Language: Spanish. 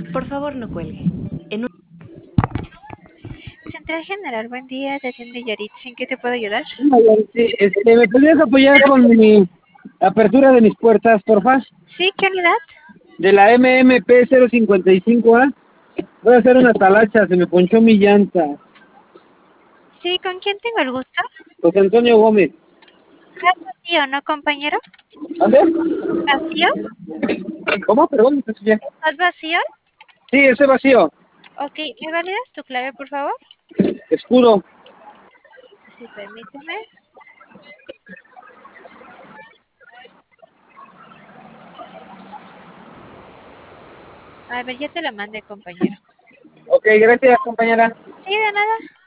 Por favor, no cuelgue. En un... Central General, buen día, te atiende Yaritza, ¿en qué te puedo ayudar? Sí, ¿me podrías apoyar con mi apertura de mis puertas, porfa? Sí, ¿qué unidad? De la MMP 055A. Voy a hacer una talacha, se me ponchó mi llanta. Sí, ¿con quién tengo el gusto? José Antonio Gómez. ¿Estás vacío, no, compañero? ¿Dónde? ¿Vacío? ¿Cómo? Perdón, no te escuché. ¿Estás vacío? Sí, ese vacío. Ok, ¿me validas tu clave, por favor? Escudo. Sí, permíteme. A ver, ya te la mandé, compañero. Ok, gracias, compañera. Sí, de nada.